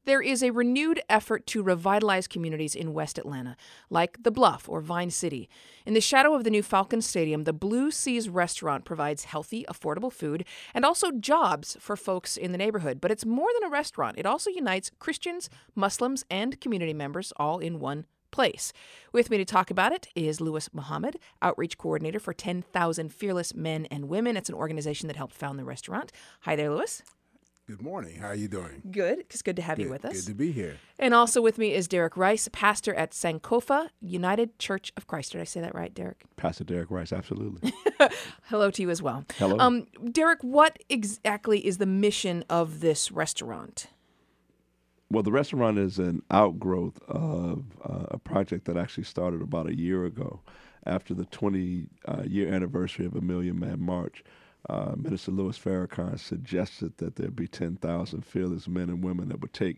There is a renewed effort to revitalize communities in West Atlanta, like The Bluff or Vine City. In the shadow of the new Falcon Stadium, the Blue Seas restaurant provides healthy, affordable food and also jobs for folks in the neighborhood. But it's more than a restaurant. It also unites Christians, Muslims, and community members all in one place. With me to talk about it is Louis Muhammad, Outreach Coordinator for 10,000 Fearless Men and Women. It's an organization that helped found the restaurant. Hi there, Louis. Good morning. How are you doing? Good. It's good to have you with us. Good to be here. And also with me is Derek Rice, pastor at Sankofa United Church of Christ. Did I say that right, Derek? Pastor Derek Rice, absolutely. Hello to you as well. Hello. Derek, what exactly is the mission of this restaurant? Well, the restaurant is an outgrowth of a project that actually started about a year ago after the 20-year anniversary of A Million Man March. Minister Louis Farrakhan suggested that there be 10,000 fearless men and women that would take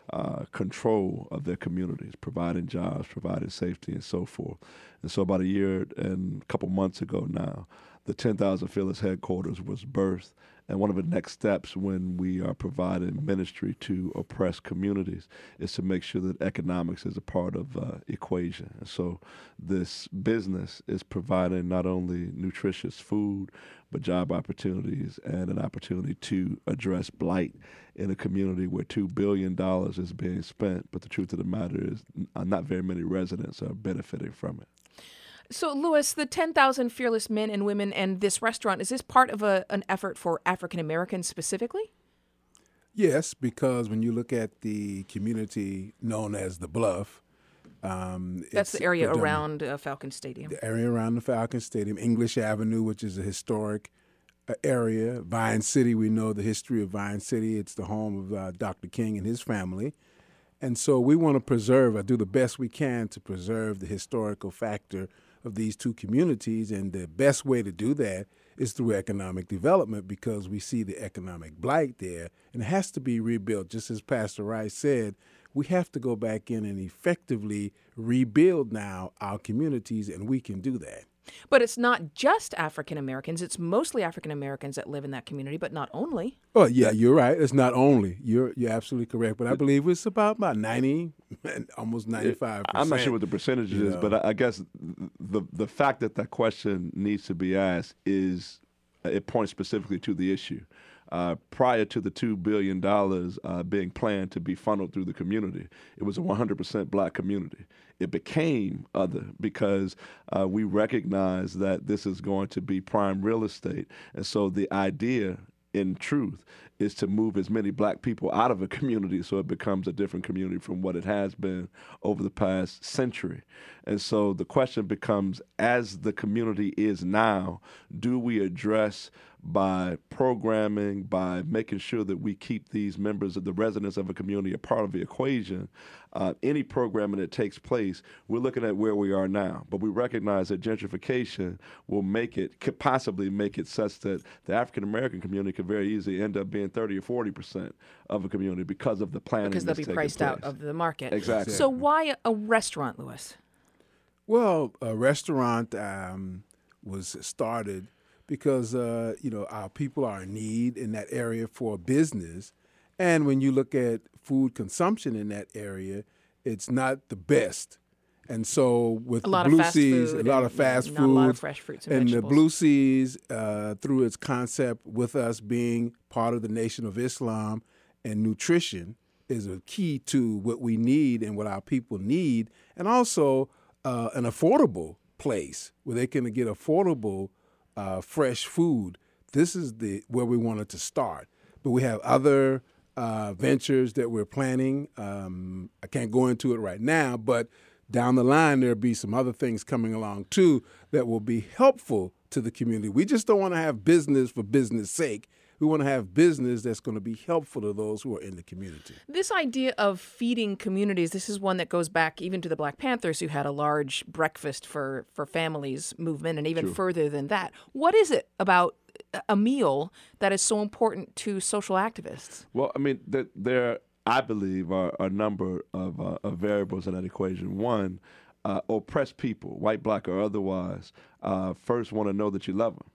control of their communities, providing jobs, providing safety, and so forth. And so about a year and a couple months ago now, the 10,000 Fearless headquarters was birthed. And one of the next steps when we are providing ministry to oppressed communities is to make sure that economics is a part of equation. And so this business is providing not only nutritious food, but job opportunities and an opportunity to address blight in a community where $2 billion is being spent. But the truth of the matter is not very many residents are benefiting from it. So, Louis, the 10,000 Fearless Men and Women and this restaurant, is this part of an effort for African Americans specifically? Yes, because when you look at the community known as The Bluff, that's the area around Falcon Stadium. The area around the Falcon Stadium, English Avenue, which is a historic area. Vine City, we know the history of Vine City. It's the home of Dr. King and his family. And so we want to preserve, or do the best we can to preserve the historical factor of these two communities, and the best way to do that is through economic development, because we see the economic blight there, and it has to be rebuilt. Just as Pastor Rice said, we have to go back in and effectively rebuild now our communities, and we can do that. But it's not just African Americans. It's mostly African Americans that live in that community, but not only. Oh, yeah, you're right. It's not only. You're absolutely correct. But I believe it's about 90, almost 95%. I'm not sure what the percentage is, but I guess the fact that that question needs to be asked is it points specifically to the issue. Prior to the $2 billion being planned to be funneled through the community, it was a 100% black community. It became other because we recognize that this is going to be prime real estate. And so the idea, in truth, is to move as many black people out of a community so it becomes a different community from what it has been over the past century. And so the question becomes, as the community is now, do we address by programming, by making sure that we keep these members of the residents of a community a part of the equation? Any programming that takes place, we're looking at where we are now, but we recognize that gentrification will could possibly make it such that the African American community could very easily end up being 30 or 40% of a community because of the planning. Because they'll be priced out of the market. Exactly. So why a restaurant, Louis? Well, a restaurant was started because our people are in need in that area for business, and when you look at food consumption in that area, it's not the best. And so with the Blue Seas, a lot of fast food, not a lot of fresh fruits and vegetables. The Blue Seas, through its concept with us being part of the Nation of Islam and nutrition, is a key to what we need and what our people need, and also an affordable place where they can get affordable fresh food. This is where we wanted to start. But we have other ventures that we're planning. I can't go into it right now, but down the line there'll be some other things coming along too that will be helpful to the community. We just don't want to have business for business sake. We want to have business that's going to be helpful to those who are in the community. This idea of feeding communities, this is one that goes back even to the Black Panthers, who had a large breakfast for families movement, and even further than that. What is it about a meal that is so important to social activists? Well, I mean, there I believe are a number of variables in that equation. One, oppressed people, white, black, or otherwise, first want to know that you love them.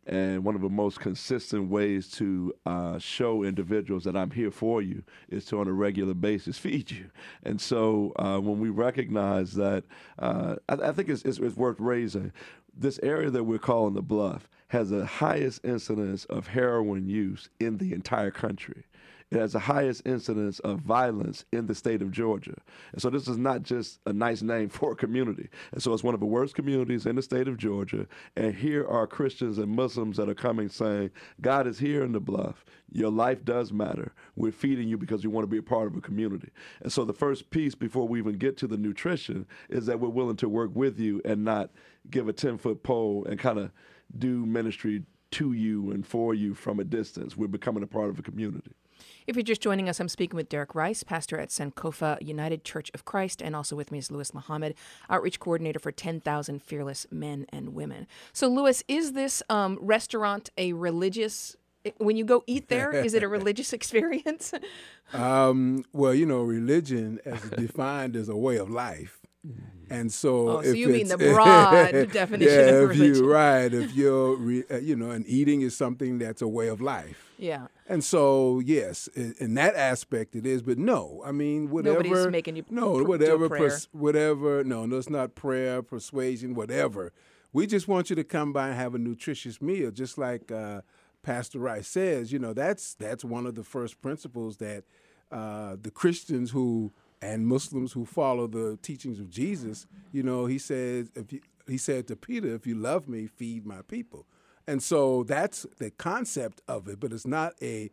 And one of the most consistent ways to show individuals that I'm here for you is to, on a regular basis, feed you. And so when we recognize that, I think it's worth raising, this area that we're calling the Bluff has the highest incidence of heroin use in the entire country. It has the highest incidence of violence in the state of Georgia. And so this is not just a nice name for a community. And so it's one of the worst communities in the state of Georgia. And here are Christians and Muslims that are coming saying, God is here in the Bluff. Your life does matter. We're feeding you because you want to be a part of a community. And so the first piece before we even get to the nutrition is that we're willing to work with you and not give a 10-foot pole and kind of do ministry to you and for you from a distance. We're becoming a part of a community. If you're just joining us, I'm speaking with Derek Rice, pastor at Sankofa United Church of Christ, and also with me is Louis Muhammad, outreach coordinator for 10,000 Fearless Men and Women. So, Louis, is this restaurant a religious, when you go eat there, is it a religious experience? Well, religion as defined as a way of life. And so, so you mean the broad definition of religion? If you're, and eating is something that's a way of life. Yeah. And so, yes, in that aspect it is, but no, I mean, whatever. Nobody's making you whatever, do a prayer. Whatever, no, it's not prayer, persuasion, whatever. We just want you to come by and have a nutritious meal, just like Pastor Rice says. That's one of the first principles that the Christians and Muslims who follow the teachings of Jesus, he said to Peter, if you love me, feed my people. And so that's the concept of it, but it's not a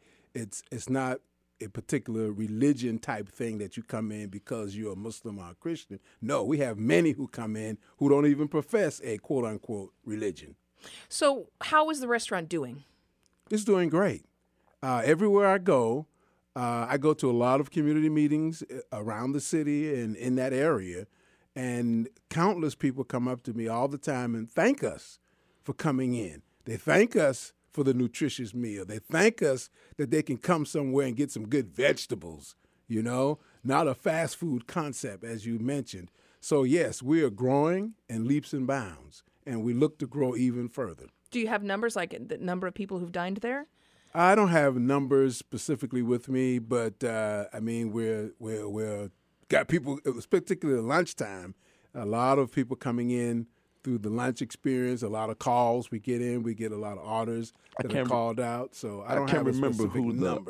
particular religion type thing that you come in because you're a Muslim or a Christian. No, we have many who come in who don't even profess a quote unquote religion. So how is the restaurant doing? It's doing great. Everywhere I go to a lot of community meetings around the city and in that area, and countless people come up to me all the time and thank us for coming in. They thank us for the nutritious meal. They thank us that they can come somewhere and get some good vegetables, not a fast food concept, as you mentioned. So, yes, we are growing in leaps and bounds, and we look to grow even further. Do you have numbers, like the number of people who've dined there? I don't have numbers specifically with me, but we're got people, particularly at lunchtime, a lot of people coming in through the lunch experience, a lot of calls we get in. We get a lot of orders that are called out. So I can't remember who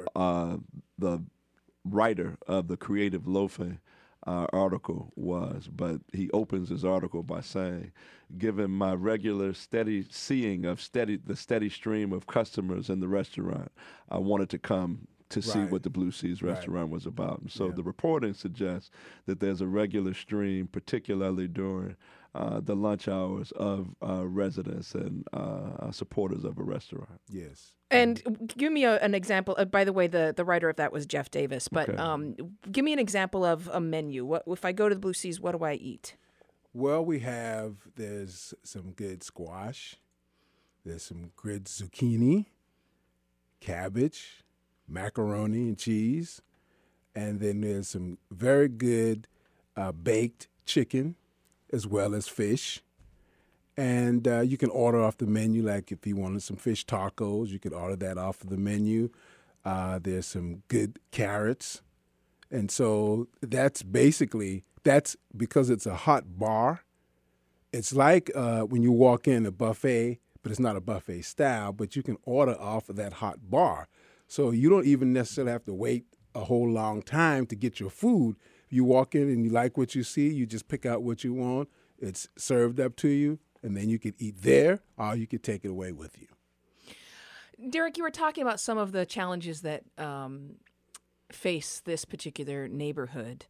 the writer of the Creative Loafing article was, but he opens his article by saying, given my regular steady seeing of the steady stream of customers in the restaurant, I wanted to come to see what the Blue Seas restaurant was about. And so the reporting suggests that there's a regular stream, particularly during the lunch hours, of residents and supporters of a restaurant. Yes. And give me an example. By the way, the writer of that was Jeff Davis. But give me an example of a menu. If I go to the Blue Seas, what do I eat? Well, there's some good squash. There's some good zucchini, cabbage, macaroni and cheese. And then there's some very good baked chicken, as well as fish. And you can order off the menu, like if you wanted some fish tacos, you could order that off of the menu. There's some good carrots. And so that's because it's a hot bar. It's like when you walk in a buffet, but it's not a buffet style, but you can order off of that hot bar. So you don't even necessarily have to wait a whole long time to get your food. You walk in and you like what you see, you just pick out what you want. It's served up to you, and then you could eat there, or you could take it away with you. Derek, you were talking about some of the challenges that face this particular neighborhood.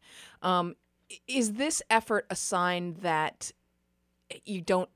Is this effort a sign that either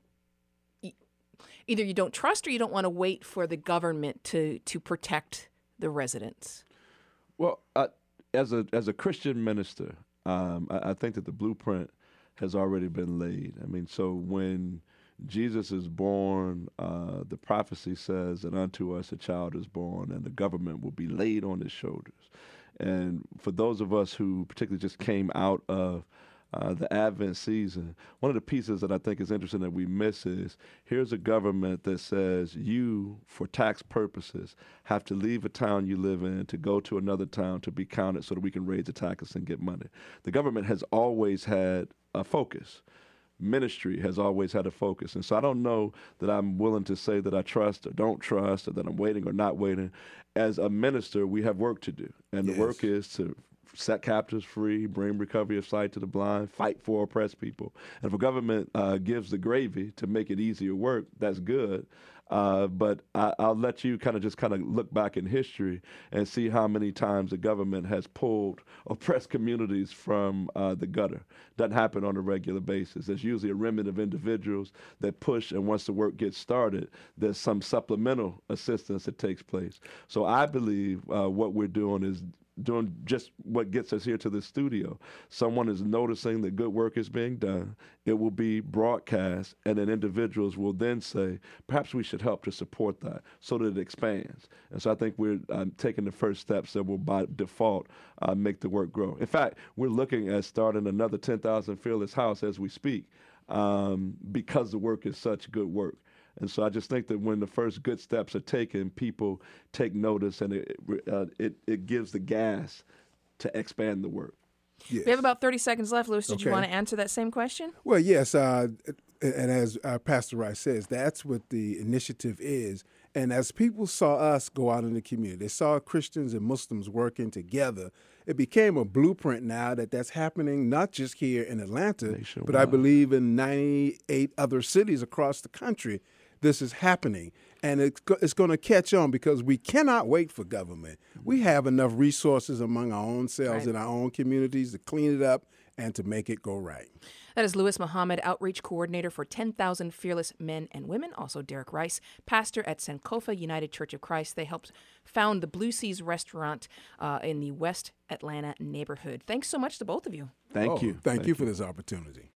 you don't trust or you don't want to wait for the government to protect the residents? Well, as a Christian minister, I think that the blueprint has already been laid. I mean, so when Jesus is born, the prophecy says that unto us a child is born and the government will be laid on his shoulders. And for those of us who particularly just came out of the Advent season, one of the pieces that I think is interesting that we miss is here's a government that says you, for tax purposes, have to leave a town you live in to go to another town to be counted so that we can raise the taxes and get money. The government has always had a focus. Ministry has always had a focus. And so I don't know that I'm willing to say that I trust or don't trust or that I'm waiting or not waiting. As a minister, we have work to do. And the work is to set captives free, bring recovery of sight to the blind, fight for oppressed people. And if a government gives the gravy to make it easier work, that's good. But I'll let you kind of look back in history and see how many times the government has pulled oppressed communities from the gutter. Doesn't happen on a regular basis. There's usually a remnant of individuals that push, and once the work gets started, there's some supplemental assistance that takes place. So I believe what we're doing is doing just what gets us here to the studio. Someone is noticing that good work is being done. It will be broadcast, and then individuals will then say, perhaps we should help to support that so that it expands. And so I think we're taking the first steps that will by default make the work grow. In fact, we're looking at starting another 10,000 Fearless House as we speak because the work is such good work. And so I just think that when the first good steps are taken, people take notice, and it gives the gas to expand the work. Yes. We have about 30 seconds left. Louis, did you want to answer that same question? Well, yes. And as Pastor Rice says, that's what the initiative is. And as people saw us go out in the community, they saw Christians and Muslims working together. It became a blueprint now that's happening not just here in Atlanta, but I believe in 98 other cities across the country. This is happening, and it's going to catch on because we cannot wait for government. We have enough resources among our own selves in our own communities to clean it up and to make it go right. That is Louis Muhammad, Outreach Coordinator for 10,000 Fearless Men and Women. Also Derek Rice, pastor at Sankofa United Church of Christ. They helped found the Blue Seas Restaurant in the West Atlanta neighborhood. Thanks so much to both of you. Thank you. Thank you for this opportunity.